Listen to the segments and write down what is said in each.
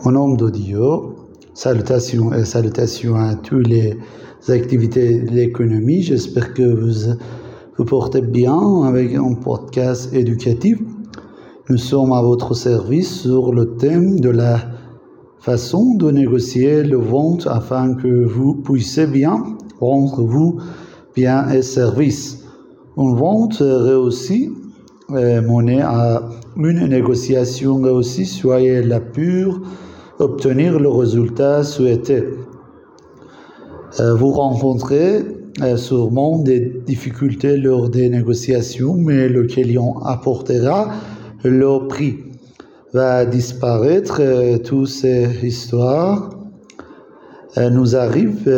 Au nom de Dieu, salutations à toutes les activités de l'économie. J'espère que vous portez bien avec un podcast éducatif. Nous sommes à votre service sur le thème de la façon de négocier le vente afin que vous puissiez bien rendre vos biens et services. Une vente réussie menée à une négociation réussie, soyez la pure, obtenir le résultat souhaité. Vous rencontrez sûrement des difficultés lors des négociations, mais le client apportera le prix. Va disparaître toutes ces histoires nous arrivent.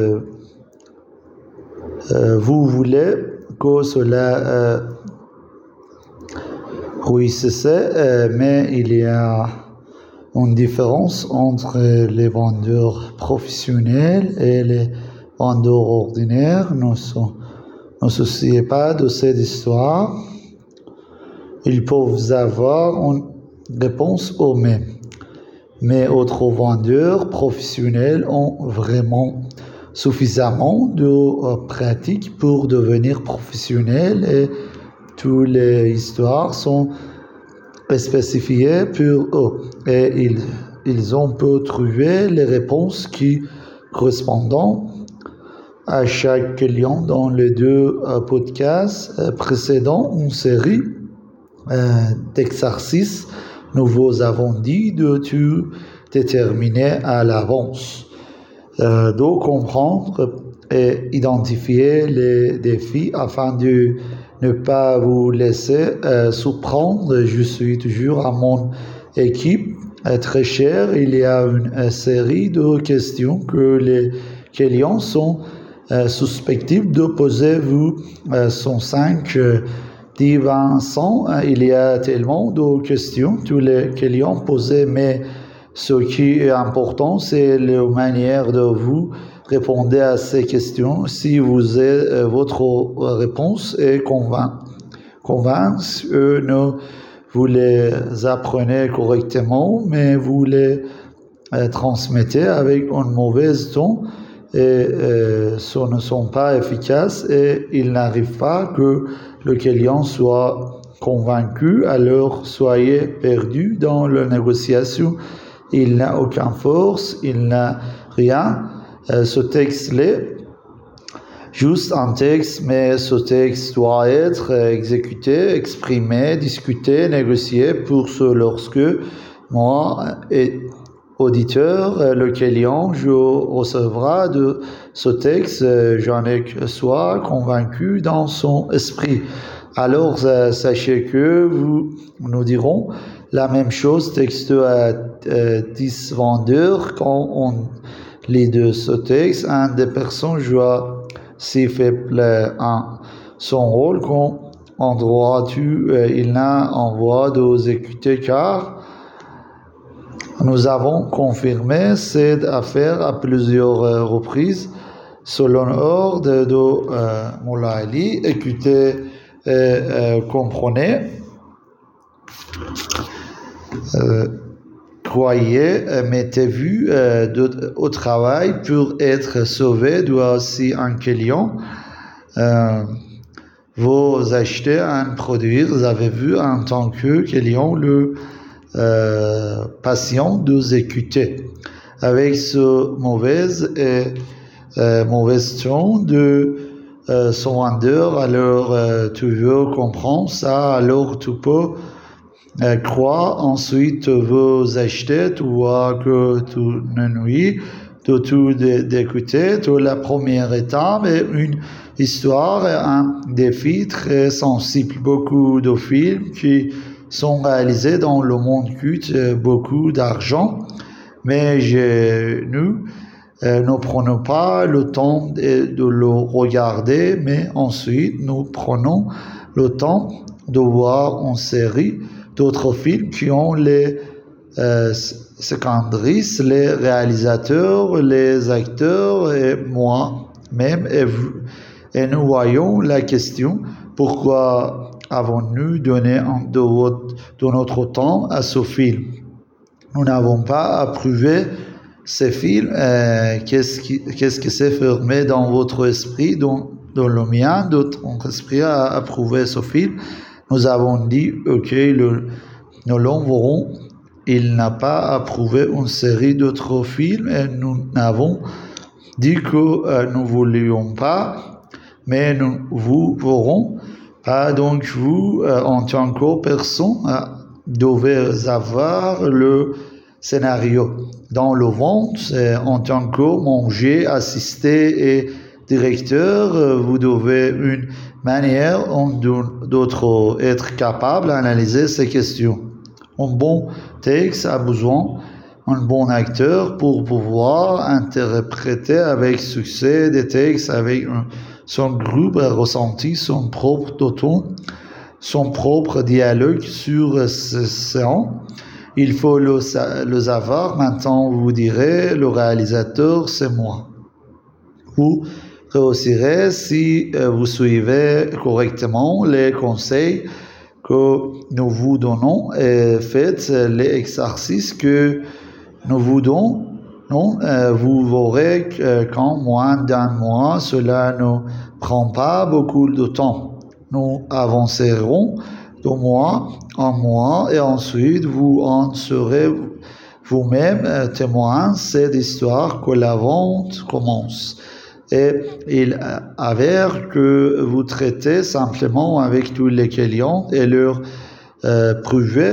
Vous voulez que cela réussisse, mais il y a une différence entre les vendeurs professionnels et les vendeurs ordinaires. Ne souciez pas de cette histoire. Ils peuvent avoir une réponse aux mêmes. Mais autres vendeurs professionnels ont vraiment suffisamment de pratique pour devenir professionnels et toutes les histoires sont spécifiées pour eux et ils ont pu trouver les réponses qui correspondent à chaque client. Dans les deux podcasts précédents, une série d'exercices, nous vous avons dit de tout déterminer à l'avance, de comprendre et identifier les défis afin de ne pas vous laisser surprendre. Je suis toujours à mon équipe très chère. Il y a une série de questions que les clients sont susceptibles de poser. Vous sont 5, 10, 20, 100. Il y a tellement de questions tous les clients posent, mais ce qui est important, c'est la manière de vous répondre à ces questions. Si vous avez votre réponse est convaincue, vous les apprenez correctement, mais vous les transmettez avec un mauvais ton et ce ne sont pas efficaces et il n'arrive pas que le client soit convaincu, alors soyez perdu dans la négociation. Il n'a aucune force, il n'a rien. Ce texte-là, juste un texte, mais ce texte doit être exécuté, exprimé, discuté, négocié pour ce lorsque moi, auditeur, le client, je recevrai de ce texte, j'en ai que soit convaincu dans son esprit. Alors, sachez que nous dirons la même chose, texte à 10 vendeurs, quand on lit de ce texte, un des personnes joue si faible son rôle, quand en droit il n'a envoi d'exécuter, car nous avons confirmé cette affaire à plusieurs reprises selon l'ordre de Moula Ali. Écoutez, comprenez, croyez, mettez-vous au travail pour être sauvé. Doit aussi un client vous achetez un produit, vous avez vu en tant que client le patient d'exécuter avec ce mauvais ton de son vendeur. Alors tu veux comprendre ça, alors tu peux croire ensuite vous acheter, tu vois que tu n'ennuies de tout d'écouter. Toute la première étape est une histoire, un défi très sensible. Beaucoup de films qui sont réalisés dans le monde coûtent beaucoup d'argent, mais nous ne prenons pas le temps de le regarder, mais ensuite nous prenons le temps de voir une série d'autres films qui ont les scénaristes, les réalisateurs, les acteurs et moi-même, et nous voyons la question: pourquoi avons-nous donné de notre temps à ce film? nous n'avons pas approuvé ces films. Qu'est-ce que c'est fermé dans votre esprit, dans le mien, notre esprit a approuvé ce film. Nous avons dit, ok, nous l'enverrons. Il n'a pas approuvé une série d'autres films et nous n'avons dit que nous ne voulions pas, mais nous vous verrons pas. Donc vous, en tant que personne, devez avoir le scénario dans le ventre. En tant que manger, assisté et directeur, vous devez une manière d'autre être capable d'analyser ces questions. Un bon texte a besoin d'un bon acteur pour pouvoir interpréter avec succès des textes avec son groupe ressenti, son propre ton, son propre dialogue sur ce scène. Il faut le savoir. Maintenant, vous direz, le réalisateur, c'est moi. Vous réussirez si vous suivez correctement les conseils que nous vous donnons et faites les exercices que nous vous donnons. Vous verrez qu'en moins d'un mois, cela ne prend pas beaucoup de temps. Nous avancerons de mois en mois et ensuite vous en serez vous-même témoin. Cette histoire que la vente commence. Et il avère que vous traitez simplement avec tous les clients et leur prouvez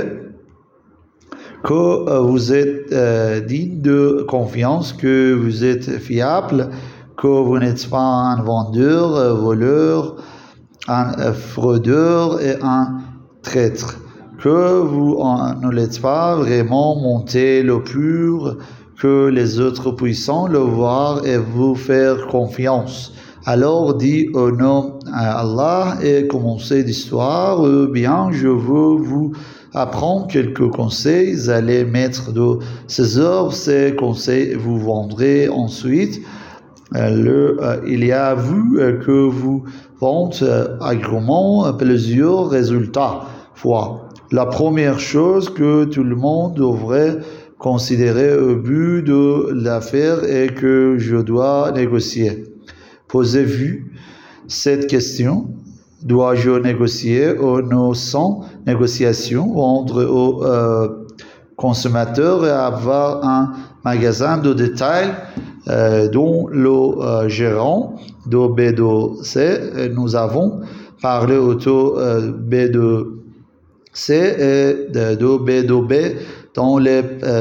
que vous êtes digne de confiance, que vous êtes fiable, que vous n'êtes pas un vendeur, voleur, un fraudeur et un traître, que vous ne l'êtes pas vraiment monté le pur, que les autres puissants le voir et vous faire confiance. Alors dit au nom d'Allah et commencez l'histoire. Bien, je veux vous apprendre quelques conseils. Allez mettre de ces œuvres, ces conseils vous vendrez ensuite. Il y a vu que vous vendez agrément plusieurs résultats. La première chose que tout le monde devrait considérer au but de l'affaire est que je dois négocier. Posez-vous cette question. Dois-je négocier ou sans négociation, vendre aux consommateurs et avoir un magasin de détail dont le gérant de B2C, nous avons parlé autour B2C et de B2B dans les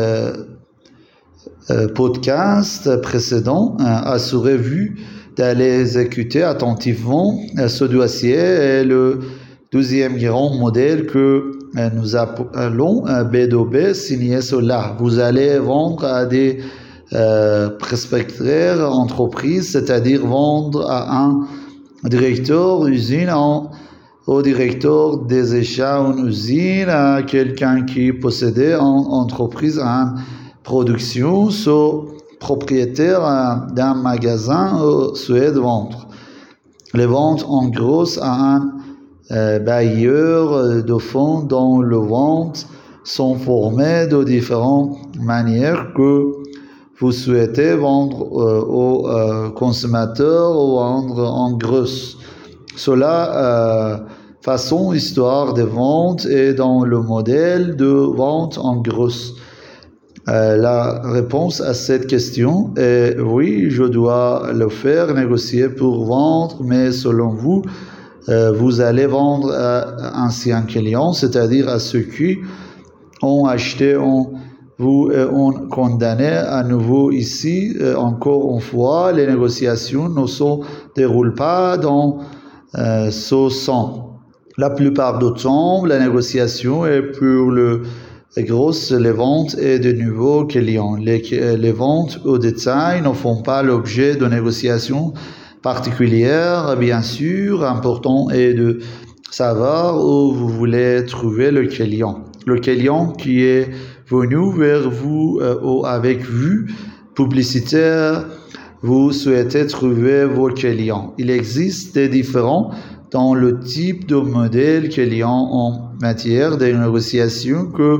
podcasts précédents. Assurez-vous d'aller écouter attentivement ce dossier et le deuxième grand modèle que nous appelons B2B, signé cela. Vous allez vendre à des prospecteurs entreprises, c'est-à-dire vendre à un directeur d'usine au directeur des achats en usine, à quelqu'un qui possédait une entreprise en production, propriétaire d'un magasin souhaite vendre. Les ventes en gros à un bailleur de fonds dont les ventes sont formées de différentes manières que vous souhaitez vendre aux consommateurs ou vendre en gros. Cela façon histoire de vente et dans le modèle de vente en gros. La réponse à cette question est oui, je dois le faire négocier pour vendre, mais selon vous, vous allez vendre à anciens clients, c'est-à-dire à ceux qui ont acheté vous ont condamné à nouveau ici. Encore une fois, les négociations ne se déroulent pas dans ce sens. La plupart du temps, la négociation est pour les ventes et de nouveaux clients. Les ventes au détail ne font pas l'objet de négociations particulières. Bien sûr, important est de savoir où vous voulez trouver le client. Le client qui est venu vers vous ou avec vous, publicitaire, vous souhaitez trouver vos clients. Il existe des différences dans le type de modèle client en matière de négociation que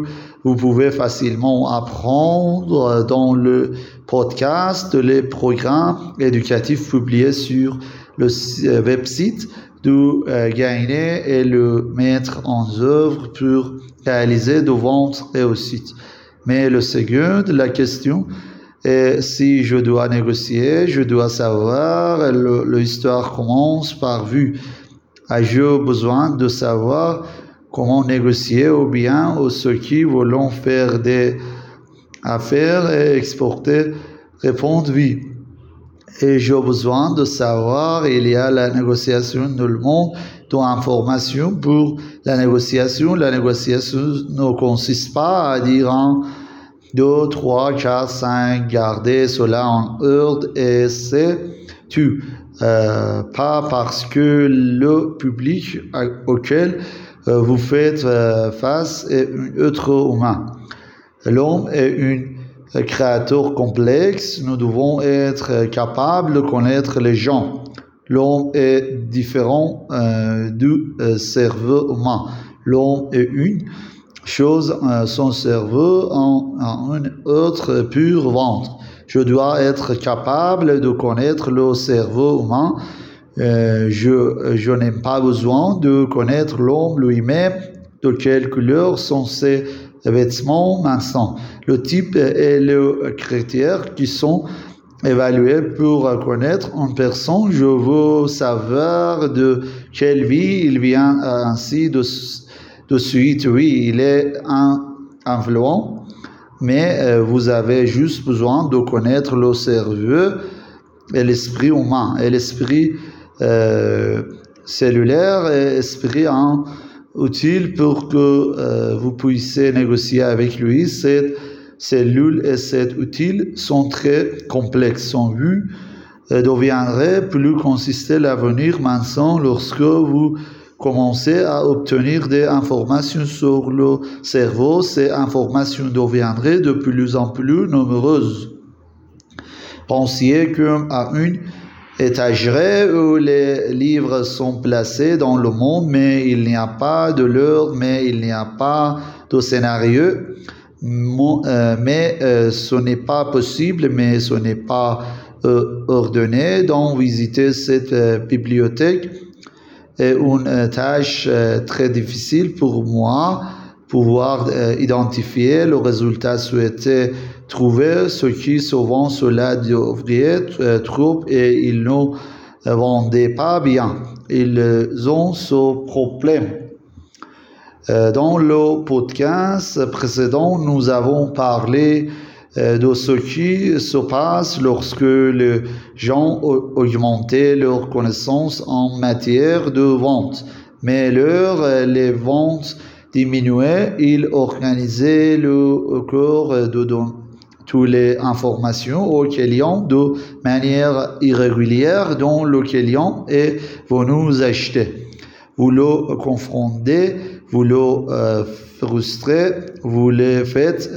Vous pouvez facilement apprendre dans le podcast les programmes éducatifs publiés sur le website de gagner et le mettre en œuvre pour réaliser de ventes réussites. Mais le second, la question est si je dois négocier, je dois savoir, l'histoire commence par vu. Ai-je besoin de savoir comment négocier ou bien ceux qui veulent faire des affaires et exporter répondent oui. Et j'ai besoin de savoir, il y a la négociation dans le monde d'informations pour la négociation. La négociation ne consiste pas à dire 1, 2, 3, 4, 5, garder cela en ordre et c'est tout. Pas parce que le public auquel vous faites face est un être humain. L'homme est un créateur complexe. Nous devons être capables de connaître les gens. L'homme est différent du cerveau humain. L'homme est une chose, son cerveau en un autre pur ventre. Je dois être capable de connaître le cerveau humain. Je n'ai pas besoin de connaître l'homme lui-même, de quelle couleur sont ses vêtements maintenant. Le type et le critère qui sont évalués pour connaître une personne. Je veux savoir de quelle vie il vient, ainsi de suite. Oui, il est influent, mais vous avez juste besoin de connaître le cerveau et l'esprit humain et l'esprit cellulaire et l'esprit utile pour que vous puissiez négocier avec lui. Cette cellule et cet outil sont très complexes. Son but deviendrait plus consistant à l'avenir maintenant lorsque vous commencez à obtenir des informations sur le cerveau. Ces informations deviendraient de plus en plus nombreuses. Pensiez comme à une étagère où les livres sont placés dans le monde, mais il n'y a pas de l'heure, mais il n'y a pas de scénario. Mais ce n'est pas possible, mais ce n'est pas ordonné. Donc, visiter cette bibliothèque est une tâche très difficile pour moi. Pouvoir identifier le résultat souhaité, trouver ce qui souvent cela devrait trop et ils ne vendaient pas bien. Ils ont ce problème. Dans le podcast précédent, nous avons parlé de ce qui se passe lorsque les gens augmentaient leurs connaissances en matière de vente. Mais les ventes diminuaient, ils organisaient le corps de toutes les informations aux clients de manière irrégulière dont le client est venu acheter. Vous le confrontez, vous le frustrez, vous le faites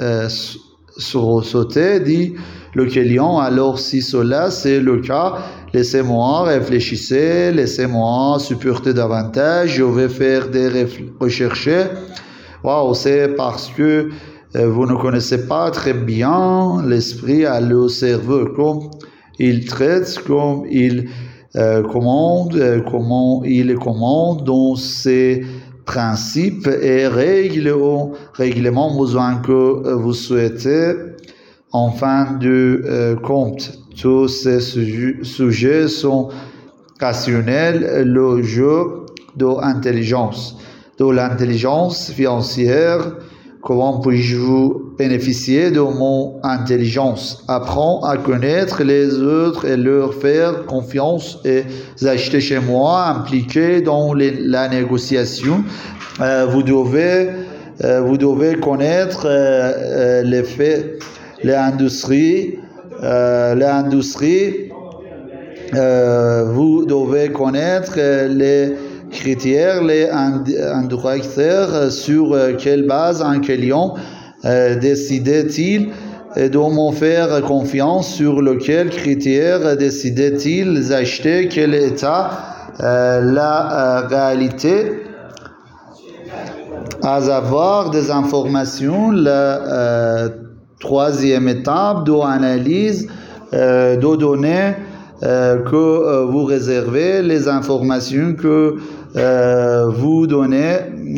sauter, dit le client. Alors si cela c'est le cas, laissez-moi réfléchir, laissez-moi supporter davantage, je vais faire des recherches. Wow, c'est parce que vous ne connaissez pas très bien l'esprit et le cerveau, comme il traite, comme il commande, comment il commande dans ses principes et règles ou règlements besoin que vous souhaitez. En fin de compte, tous ces sujets sont rationnels. Le jeu de l'intelligence financière. Comment puis-je bénéficier de mon intelligence? Apprends à connaître les autres et leur faire confiance et acheter chez moi, impliqué dans la négociation. Vous devez connaître les faits, l'industrie. Vous devez connaître les critères, les indicateurs sur quelle base un client décidait-il de me faire confiance, sur lequel critère décidait-il d'acheter, quel état la réalité à avoir des informations. La troisième étape d'analyse de données que vous réservez, les informations que vous donnez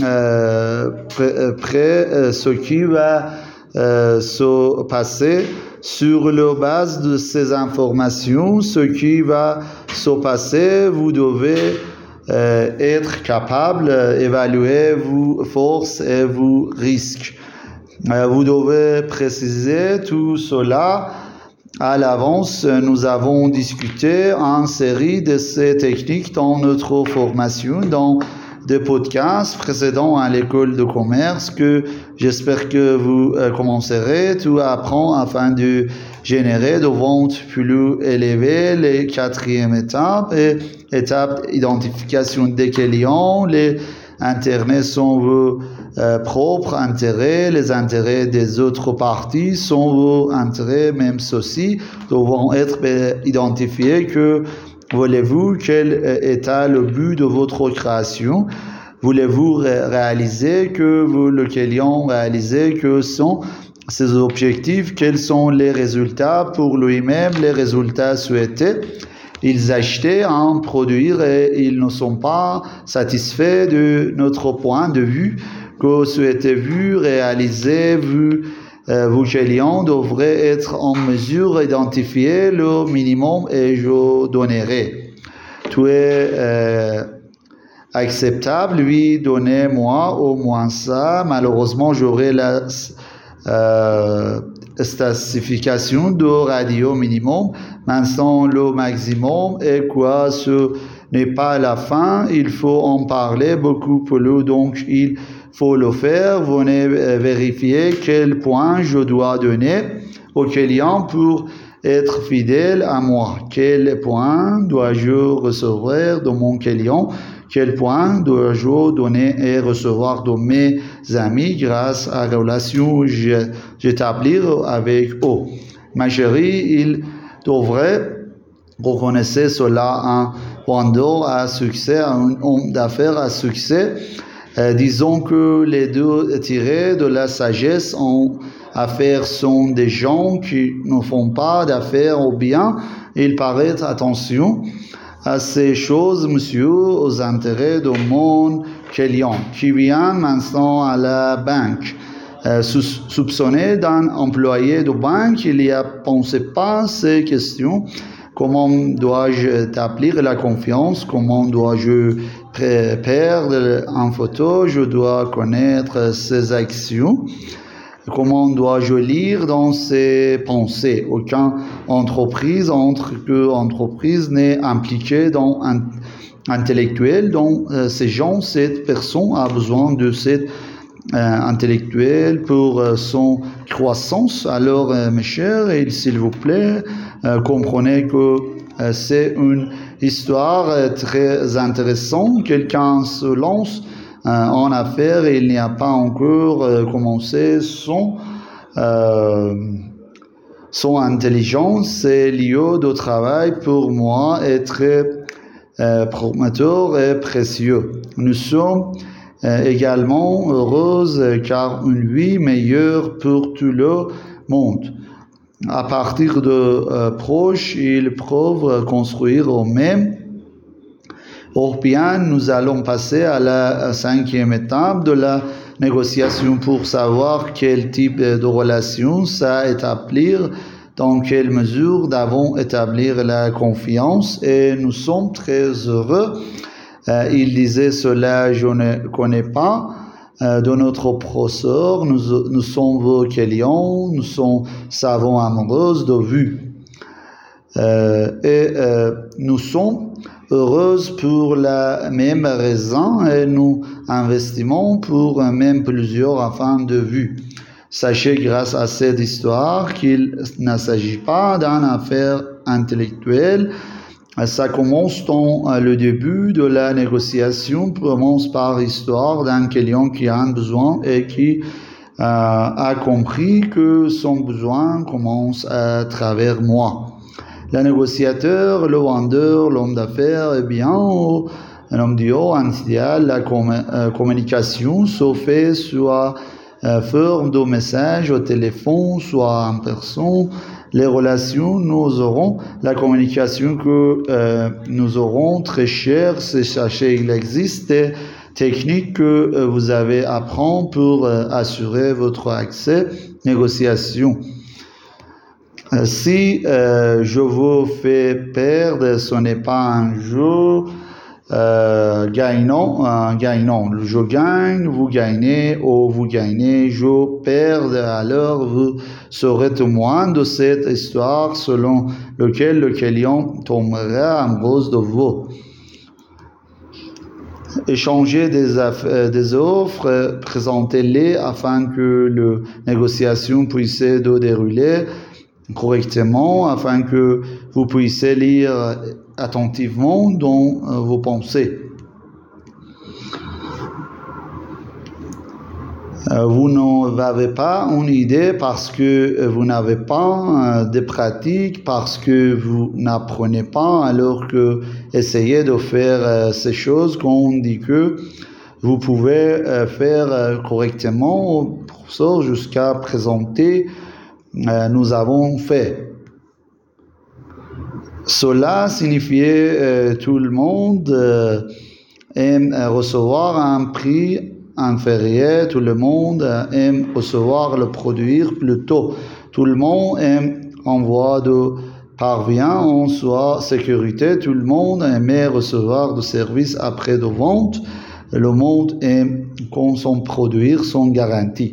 près ce qui va se passer. Sur la base de ces informations, ce qui va se passer, vous devez être capable d'évaluer vos forces et vos risques. Vous devez préciser tout cela à l'avance. Nous avons discuté en série de ces techniques dans notre formation, dans des podcasts précédents à l'école de commerce que j'espère que vous commencerez tout à apprendre afin de générer des ventes plus élevées. Les quatrième étape et étape identification des clients. Les intérêts sont vos propres intérêts, les intérêts des autres parties sont vos intérêts, même ceux-ci devront être identifiés. Que voulez-vous? Quel est le but de votre création? Voulez-vous réaliser que le client réaliser que sont ses objectifs? Quels sont les résultats pour lui-même, les résultats souhaités? Ils achetaient un produit et ils ne sont pas satisfaits de notre point de vue. Que souhaitez-vous réaliser? Vos clients devraient être en mesure d'identifier le minimum et je donnerai. Tout est acceptable, lui, donnez-moi au moins ça. Malheureusement, j'aurai la spécification de radio minimum. Maintenant, le maximum est quoi? Ce n'est pas la fin. Il faut en parler beaucoup plus. Donc, il faut le faire. Venez vérifier quel point je dois donner au client pour être fidèle à moi. Quel point dois-je recevoir de mon client? Quel point dois-je donner et recevoir de mes amis grâce à la relation que j'établis avec eux? Ma chérie, il devrait reconnaître cela un vendeur à succès, un homme d'affaires à succès. Disons que les deux tirés de la sagesse en affaires sont des gens qui ne font pas d'affaires au bien. Il paraît, attention à ces choses, monsieur, aux intérêts de mon client qui vient maintenant à la banque. Soupçonné d'un employé de banque, il n'y a pensé pas ces questions. Comment dois-je établir la confiance? Comment dois-je perdre en photo? Je dois connaître ses actions. Comment dois-je lire dans ses pensées? Aucune entreprise n'est impliquée dans un intellectuel. Donc, ces gens, cette personne a besoin de cet intellectuel pour son croissance. Alors, mes chers, s'il vous plaît, comprenez que c'est une histoire très intéressante. Quelqu'un se lance en affaires et il n'y a pas encore commencé son intelligence. C'est lieu de travail pour moi est très prometteur et précieux. Nous sommes également heureuses car une vie meilleure pour tout le monde. À partir de proches, ils peuvent construire eux-mêmes. Or bien, nous allons passer à la cinquième étape de la négociation pour savoir quel type de relation ça établir, dans quelle mesure devons établir la confiance. Et nous sommes très heureux. Il disait cela, je ne connais pas de notre professeur. Nous sommes vos clients, nous sommes savants amoureuses de vue. Nous sommes heureuses pour la même raison et nous investissons pour même plusieurs afin de vue. Sachez grâce à cette histoire qu'il ne s'agit pas d'une affaire intellectuelle. Ça commence dans le début de la négociation, commence par l'histoire d'un client qui a un besoin et qui a compris que son besoin commence à travers moi. Le négociateur, le vendeur, l'homme d'affaires, un homme dit, en idéal, la communication se fait soit forme de message au téléphone, soit en personne. Les relations, nous aurons la communication que nous aurons très chère. Sachez, il existe des techniques que vous avez à apprendre pour assurer votre accès, négociation. Si je vous fais perdre, ce n'est pas un jeu gagnant. Je gagne, vous gagnez, ou vous gagnez, je perds. Alors vous serez témoin de cette histoire selon laquelle le client tombera amoureux de vous. Échangez des offres, présentez-les afin que la négociation puisse se dérouler correctement, afin que vous puissiez lire attentivement dans vos pensées. Vous n'avez pas une idée parce que vous n'avez pas de pratique, parce que vous n'apprenez pas, alors que essayez de faire ces choses qu'on dit que vous pouvez faire correctement. Pour ça, jusqu'à présenter, nous avons fait. Cela signifiait tout le monde aime recevoir un prix inférieur, tout le monde aime recevoir le produit plus tôt, tout le monde aime envoyer de parvient en soi sécurité, tout le monde aime recevoir de services après de vente, le monde aime quand son produit sont garantis.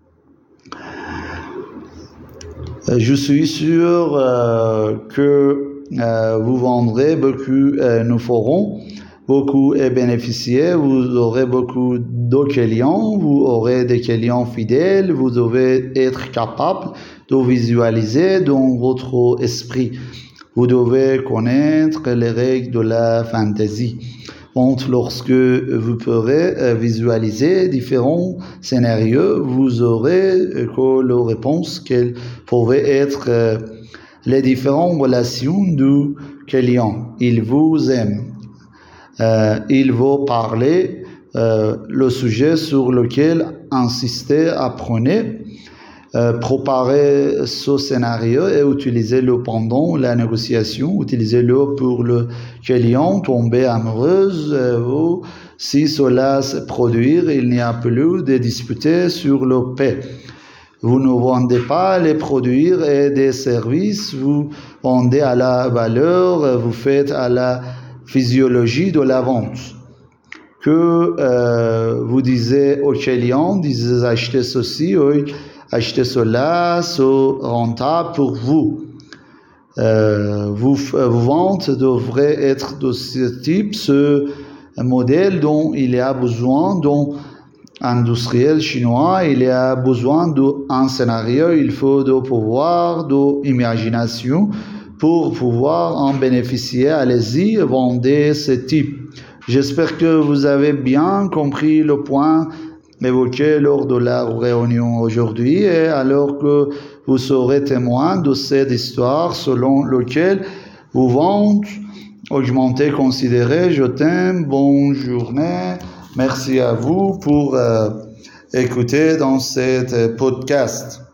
Je suis sûr que vous vendrez beaucoup, nous ferons beaucoup et bénéficier, vous aurez beaucoup de clients, vous aurez des clients fidèles, vous devez être capable de visualiser dans votre esprit. Vous devez connaître les règles de la fantaisie. Donc, lorsque vous pourrez visualiser différents scénarios, vous aurez que la réponse qu'elle pouvait être les différentes relations du client. Il vous aime. Il va parler le sujet sur lequel insister, apprenez, préparez ce scénario et utilisez-le pendant la négociation, utilisez-le pour le client tomber amoureuse. Si cela se produit, il n'y a plus de disputer sur le paix. Vous ne vendez pas les produits et des services, vous vendez à la valeur, vous faites à la physiologie de la vente. Que vous disiez au client, disiez achetez ceci, achetez cela, c'est rentable pour vous. Vos ventes devraient être de ce type, ce modèle dont il y a besoin, dont industriel chinois, il y a besoin d'un scénario, il faut de pouvoir, d'imagination pour pouvoir en bénéficier. Allez-y, vendez ce type. J'espère que vous avez bien compris le point évoqué lors de la réunion aujourd'hui, et alors que vous serez témoin de cette histoire selon laquelle vous ventes, augmenter, considérer, je t'aime, bonne journée. Merci à vous pour écouter dans cette podcast.